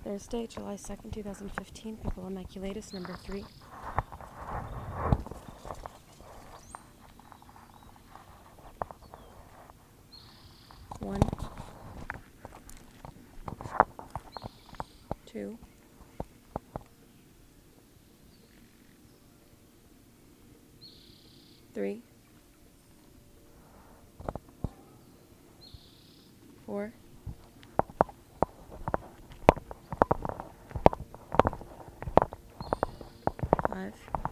Thursday, July 2nd, 2015, Piccola Immaculatus, number 3. One, two, three, 4, 5,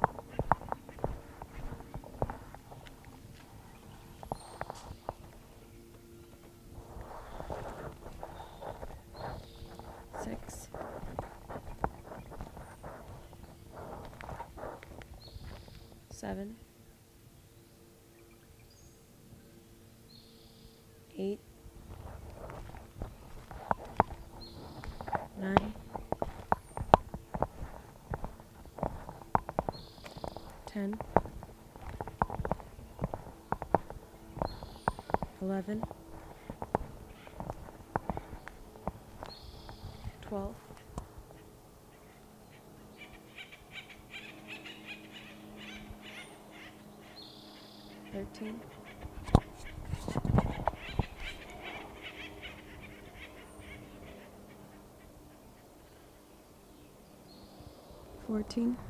6, 7, 8, 9, 10, 11, 12, 13, 14,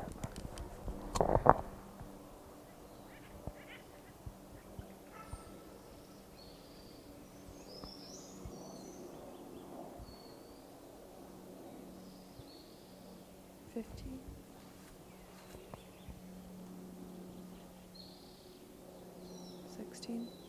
15, 16,